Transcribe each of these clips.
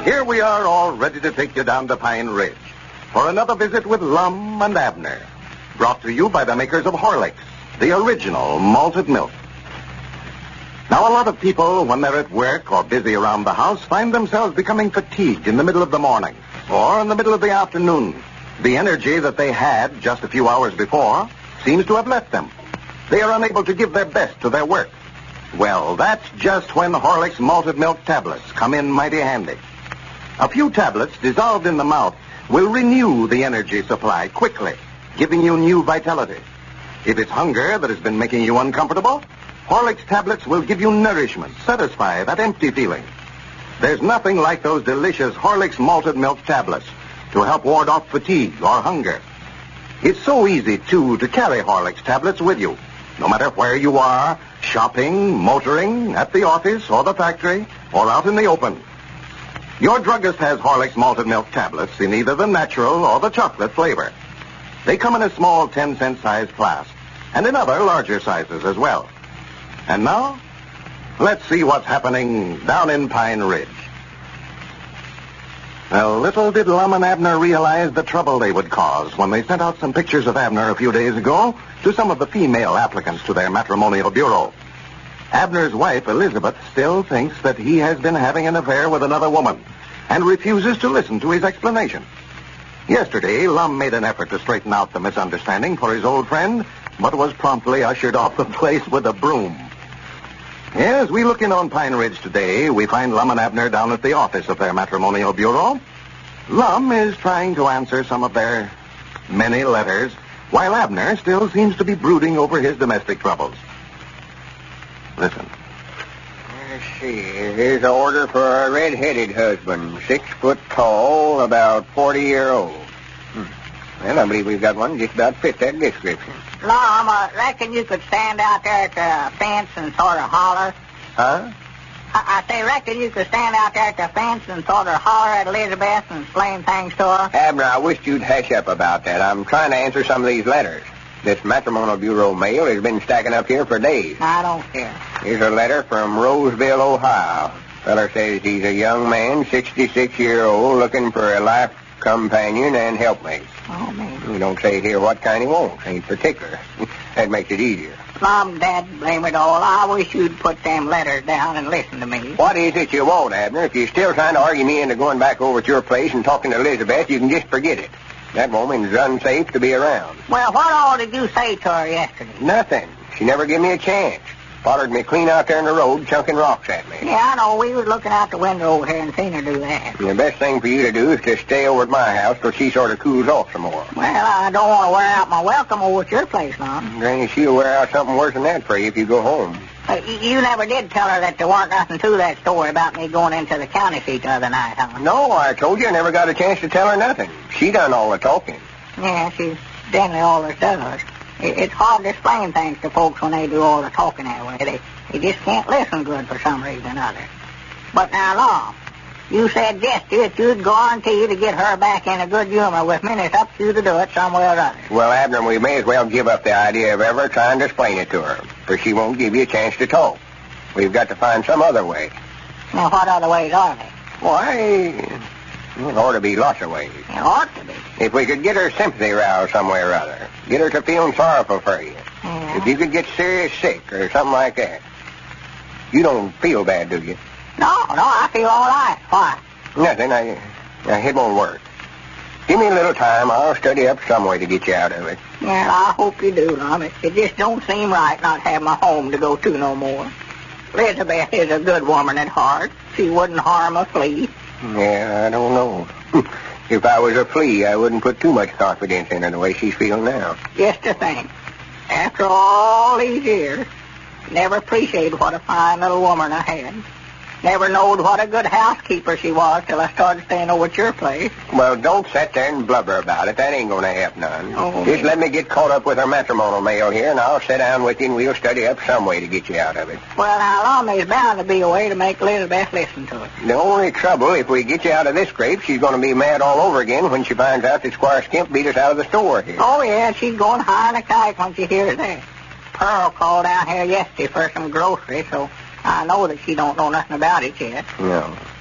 Here we are, all ready to take you down to Pine Ridge for another visit with Lum and Abner. Brought to you by the makers of Horlicks, the original malted milk. Now, a lot of people, when they're at work or busy around the house, find themselves becoming fatigued in the middle of the morning or in the middle of the afternoon. The energy that they had just a few hours before seems to have left them. They are unable to give their best to their work. Well, that's just when Horlicks malted milk tablets come in mighty handy. A few tablets dissolved in the mouth will renew the energy supply quickly, giving you new vitality. If it's hunger that has been making you uncomfortable, Horlicks tablets will give you nourishment, satisfy that empty feeling. There's nothing like those delicious Horlicks malted milk tablets to help ward off fatigue or hunger. It's so easy, too, to carry Horlicks tablets with you, no matter where you are, shopping, motoring, at the office or the factory, or out in the open. Your druggist has Horlicks malted milk tablets in either the natural or the chocolate flavor. They come in a small 10-cent size flask, and in other larger sizes as well. And now, let's see what's happening down in Pine Ridge. Well, little did Lum and Abner realize the trouble they would cause when they sent out some pictures of Abner a few days ago to some of the female applicants to their matrimonial bureau. Abner's wife, Elizabeth, still thinks that he has been having an affair with another woman and refuses to listen to his explanation. Yesterday, Lum made an effort to straighten out the misunderstanding for his old friend, but was promptly ushered off the place with a broom. As we look in on Pine Ridge today, we find Lum and Abner down at the office of their matrimonial bureau. Lum is trying to answer some of their many letters, while Abner still seems to be brooding over his domestic troubles. Listen. Let's see. Here's an order for a red-headed husband, 6 foot tall, about 40-year-old. Well, I believe we've got one just about fit that description. Lum, I reckon you could stand out there at the fence and sort of holler. Huh? I say, reckon you could stand out there at the fence and sort of holler at Elizabeth and explain things to her? Abner, I wish you'd hush up about that. I'm trying to answer some of these letters. This matrimonial bureau mail has been stacking up here for days. I don't care. Here's a letter from Roseville, Ohio. Feller says he's a young man, 66-year-old, looking for a life companion and helpmate. Oh, man. We don't say here what kind he wants. Ain't particular. That makes it easier. Mom, Dad, blame it all. I wish you'd put them letters down and listen to me. What is it you want, Abner? If you're still trying to argue me into going back over at your place and talking to Elizabeth, you can just forget it. That woman's unsafe to be around. Well, what all did you say to her yesterday? Nothing. She never gave me a chance. Followed me clean out there in the road, chunking rocks at me. Yeah, I know. We was looking out the window over here and seen her do that. The best thing for you to do is to stay over at my house till she sort of cools off some more. Well, I don't want to wear out my welcome over at your place, Mom. Granny, she'll wear out something worse than that for you if you go home. You never did tell her that there weren't nothing to that story about me going into the county seat the other night, huh? No, I told you I never got a chance to tell her nothing. She done all the talking. Yeah, she's generally all there does. It's hard to explain things to folks when they do all the talking that way. They just can't listen good for some reason or other. But now, Lum, you said yesterday that you'd guarantee to get her back in a good humor with me, and it's up to you to do it some way or other. Well, Abner, we may as well give up the idea of ever trying to explain it to her, for she won't give you a chance to talk. We've got to find some other way. Now, what other ways are they? Why, there ought to be lots of ways. There ought to be. If we could get her sympathy roused some way or other, get her to feeling sorrowful for you. Yeah. If you could get serious sick or something like that. You don't feel bad, do you? No, I feel all right. Why? Nothing. It won't work. Give me a little time. I'll study up some way to get you out of it. Yeah, I hope you do, Lum. It just don't seem right not having a home to go to no more. Elizabeth is a good woman at heart. She wouldn't harm a flea. Yeah, I don't know. If I was a flea, I wouldn't put too much confidence in her the way she's feeling now. Just to think, after all these years, never appreciated what a fine little woman I had. Never knowed what a good housekeeper she was till I started staying over at your place. Well, don't sit there and blubber about it. That ain't going to help none. Oh, just let me get caught up with her matrimonial mail here, and I'll sit down with you, and we'll study up some way to get you out of it. Well, now, Lum, there's bound to be a way to make Elizabeth listen to it. The only trouble, if we get you out of this scrape, she's going to be mad all over again when she finds out that Squire Skimp beat us out of the store here. Oh, yeah, she's going high in a kite when she hears that. Pearl called down here yesterday for some groceries, so I know that she don't know nothing about it yet. No.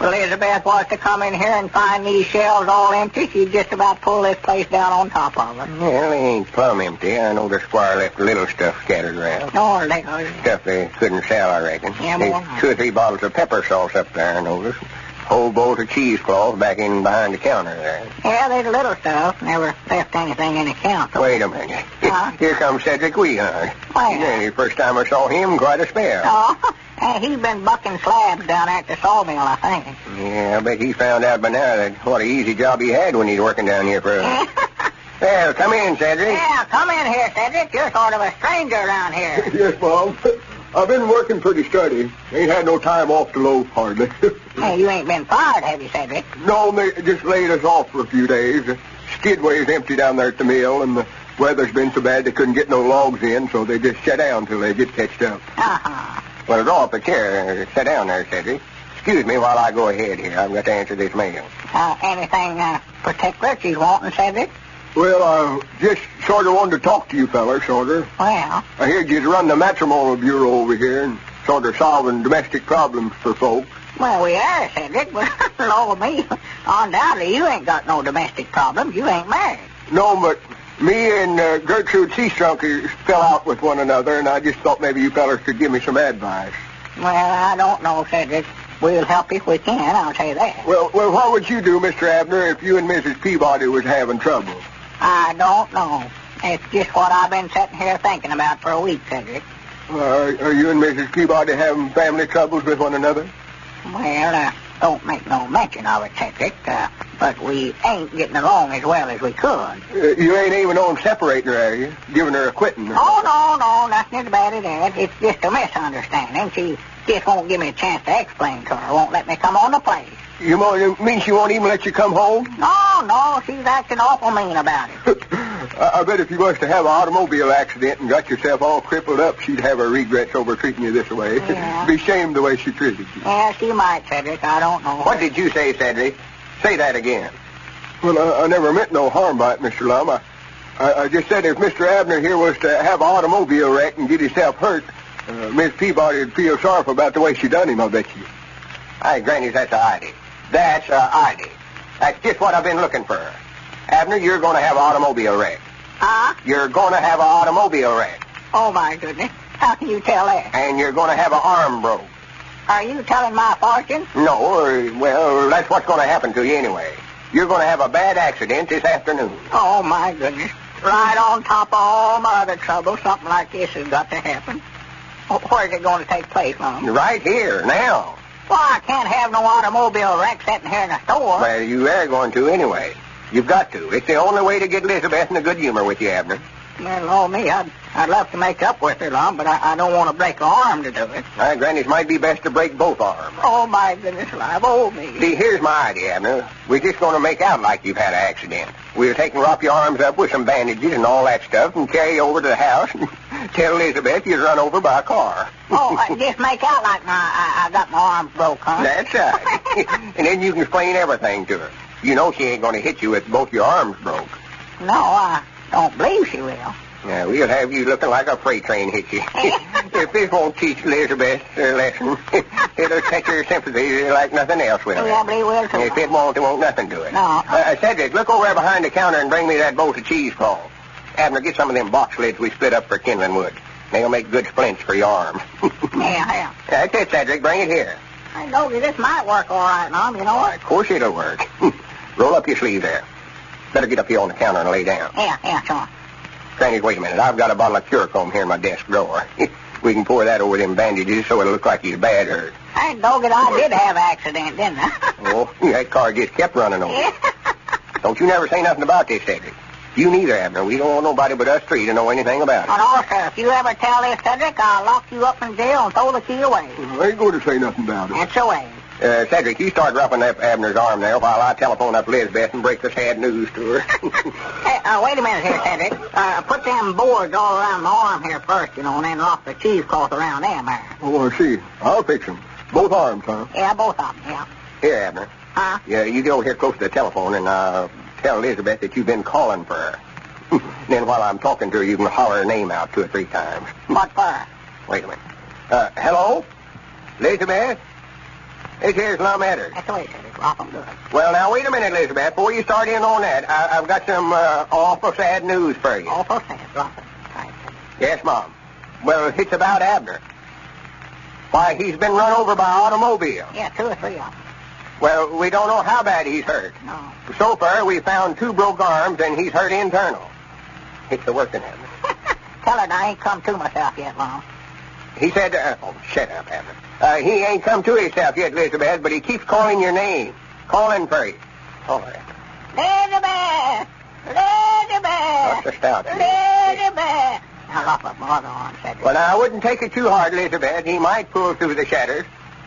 Well, Elizabeth was to come in here and find these shelves all empty, she'd just about pull this place down on top of it. Well, they ain't plumb empty. I know the squire left a little stuff scattered around. No, little. Stuff they couldn't sell, I reckon. Yeah, There's more. 2 or 3 bottles of pepper sauce up there, I noticed. Whole bolt of cheesecloth back in behind the counter there. Yeah, there's little stuff. Never left anything in the counter. Wait a minute. Huh? Here comes Cedric Weehund. Where? Yeah, the first time I saw him, quite a spell. Oh, he's been bucking slabs down at the sawmill, I think. Yeah, I bet he found out by now that what an easy job he had when he's working down here for us. Well, come in, Cedric. Yeah, come in here, Cedric. You're sort of a stranger around here. Yes, Mom. I've been working pretty steady. Ain't had no time off to loaf, hardly. Hey, you ain't been fired, have you, Cedric? No, they just laid us off for a few days. Skidway's empty down there at the mill, and the weather's been so bad they couldn't get no logs in, so they just shut down till they get catched up. Uh-huh. Well, draw up a chair. Sit down there, Cedric. Excuse me while I go ahead here. I've got to answer this mail. Anything particular she's wanting, Cedric? Well, I just sort of wanted to talk to you fellas, sort of. Well, I heard you'd run the matrimonial bureau over here and sort of solving domestic problems for folks. well, we are, Cedric, but Lord me, undoubtedly you ain't got no domestic problems. You ain't married. No, but me and Gertrude Seastrunk fell out with one another, and I just thought maybe you fellas could give me some advice. Well, I don't know, Cedric. We'll help you if we can, I'll tell you that. Well, what would you do, Mr. Abner, if you and Mrs. Peabody was having trouble? I don't know. It's just what I've been sitting here thinking about for a week, Cedric. Are you and Mrs. Peabody having family troubles with one another? Well, don't make no mention of it, Cedric, but we ain't getting along as well as we could. You ain't even on separating her, are you? Giving her a quitting? Oh, no, nothing as bad as that. It's just a misunderstanding. She just won't give me a chance to explain to her. Won't let me come on the place. You mean she won't even let you come home? No, she's acting awful mean about it. I bet if you was to have an automobile accident and got yourself all crippled up, she'd have her regrets over treating you this way. Yeah. Be ashamed the way she treated you. Yeah, she might, Cedric. I don't know. What did you say, Cedric? Say that again. Well, I never meant no harm by it, Mr. Lum. I just said if Mr. Abner here was to have an automobile wreck and get himself hurt, Miss Peabody would feel sorry about the way she done him, I bet you. Hey, Granny, that's a idea. That's a idea. That's just what I've been looking for. Abner, you're going to have an automobile wreck. Huh? You're going to have an automobile wreck. Oh, my goodness. How can you tell that? And you're going to have an arm broke. Are you telling my fortune? No, well, that's what's going to happen to you anyway. You're going to have a bad accident this afternoon. Oh, my goodness. Right on top of all my other troubles, something like this has got to happen. Where's it going to take place, Mom? Right here, now. Well, I can't have no automobile wreck sitting here in a store. Well, you are going to anyway. You've got to. It's the only way to get Elizabeth in a good humor with you, Abner. Well, oh, me, I'd love to make up with her, Lum, but I don't want to break her arm to do it. Granny, it might be best to break both arms. Oh, my goodness, alive. Oh, me. See, here's my idea, Abner. We're just going to make out like you've had an accident. We'll take and wrap your arms up with some bandages and all that stuff and carry you over to the house and tell Elizabeth you was run over by a car. Oh, just make out like I got my arms broke, huh? That's right. And then you can explain everything to her. You know she ain't going to hit you with both your arms broke. No, I don't believe she will. Yeah, we'll have you looking like a freight train hit you. If this won't teach Elizabeth a lesson, it'll catch her sympathy like nothing else will. Yeah, but he will, too. If it won't nothing do it. No. Cedric, look over there behind the counter and bring me that bolt of cheesecloth. Abner, get some of them box lids we split up for kindling wood. They'll make good splints for your arm. Yeah. That's it, Cedric. Bring it here. I know this might work all right, Mom, you know what? Of course it'll work. Roll up your sleeve there. Better get up here on the counter and lay down. Yeah, sure. Granny, wait a minute. I've got a bottle of Curacomb here in my desk drawer. We can pour that over them bandages so it'll look like he's bad hurt. Hey, dog it, I did have an accident, didn't I? Oh, that car just kept running over. Don't you never say nothing about this, Cedric. You neither, Abner. We don't want nobody but us three to know anything about it. And also, if you ever tell this, Cedric, I'll lock you up in jail and throw the key away. I ain't going to say nothing about it. That's the way. Cedric, you start roughing up Abner's arm there while I telephone up Elizabeth and break the sad news to her. Hey, wait a minute here, Cedric. Put them boards all around my arm here first, you know, and then lock the cheesecloth around them there. Oh, I see. I'll fix them. Both arms, huh? Yeah, both of them, yeah. Here, Abner. Huh? Yeah, you go here close to the telephone and tell Elizabeth that you've been calling for her. Then while I'm talking to her, you can holler her name out 2 or 3 times. What for? Wait a minute. Hello? Elizabeth? This here's Lum Etter. That's the way it is. Awful good. Well, now, wait a minute, Elizabeth. Before you start in on that, I've got some awful sad news for you. Awful sad. Awful. Right. Yes, Mom. Well, it's about Abner. Why, he's been run over by an automobile. Yeah, 2 or 3 of them. Well, we don't know how bad he's hurt. No. So far, we found 2 broke arms, and he's hurt internal. It's the working Abner. Tell her I ain't come to myself yet, Lum. He said, oh, shut up, Abner. He ain't come to himself yet, Elizabeth, but he keeps calling your name. Calling for you. All right. Elizabeth! Elizabeth! What's the stout? Elizabeth! Now, lock up my other arm, Cedric. Well, now, I wouldn't take it too hard, Elizabeth. He might pull through the shutters.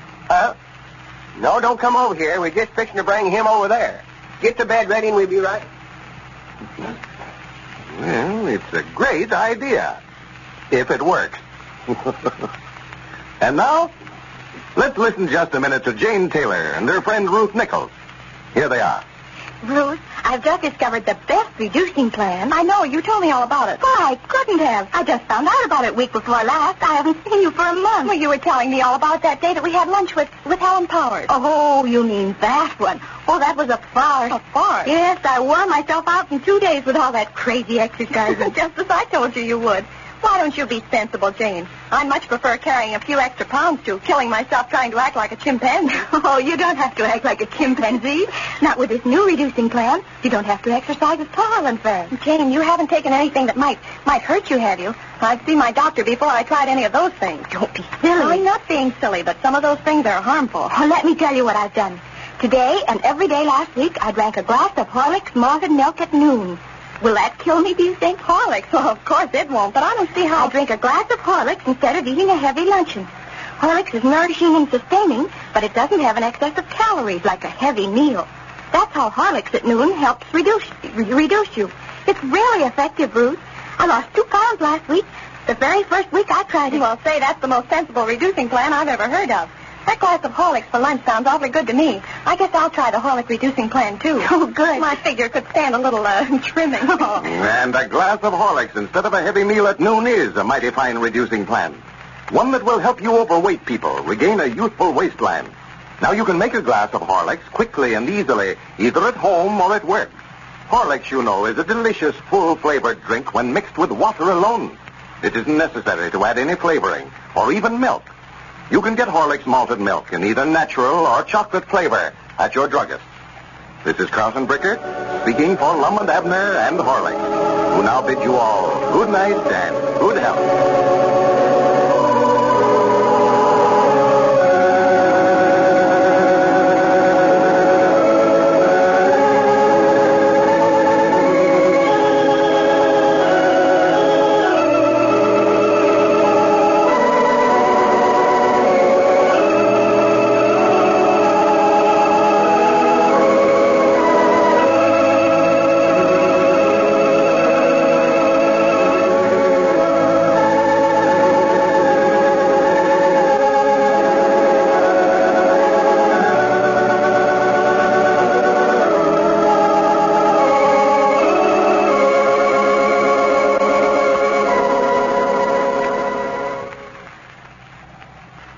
No, don't come over here. We're just fixing to bring him over there. Get the bed ready and we'll be right. Well, it's a great idea. If it works. And now, let's listen just a minute to Jane Taylor and her friend Ruth Nichols. Here they are. Ruth, I've just discovered the best reducing plan. I know. You told me all about it. Well, I couldn't have. I just found out about it week before last. I haven't seen you for a month. Well, you were telling me all about that day that we had lunch with Helen Powers. Oh, you mean that one. Oh, that was a farce. A farce? Yes, I wore myself out in 2 days with all that crazy exercising, just as I told you would. Why don't you be sensible, Jane? I much prefer carrying a few extra pounds to killing myself trying to act like a chimpanzee. Oh, you don't have to act like a chimpanzee. Not with this new reducing plan. You don't have to exercise at all, in fact. Jane, you haven't taken anything that might hurt you, have you? I've seen my doctor before I tried any of those things. Don't be silly. I'm not being silly, but some of those things are harmful. Oh, let me tell you what I've done. Today and every day last week, I drank a glass of Horlicks malted milk at noon. Will that kill me, do you think? Horlicks? Well, of course it won't, but I don't see how... I drink a glass of Horlicks instead of eating a heavy luncheon. Horlicks is nourishing and sustaining, but it doesn't have an excess of calories like a heavy meal. That's how Horlicks at noon helps reduce you. It's really effective, Ruth. I lost 2 pounds last week, the very first week I tried it. Well, say, that's the most sensible reducing plan I've ever heard of. That glass of Horlicks for lunch sounds awfully good to me. I guess I'll try the Horlick reducing plan, too. Oh, good. My figure could stand a little trimming. Oh. And a glass of Horlicks instead of a heavy meal at noon is a mighty fine reducing plan. One that will help you overweight people regain a youthful waistline. Now, you can make a glass of Horlicks quickly and easily, either at home or at work. Horlicks, you know, is a delicious, full-flavored drink when mixed with water alone. It isn't necessary to add any flavoring or even milk. You can get Horlicks malted milk in either natural or chocolate flavor at your druggist. This is Carlton Bricker speaking for Lum and Abner and Horlicks, who now bid you all good night and good health.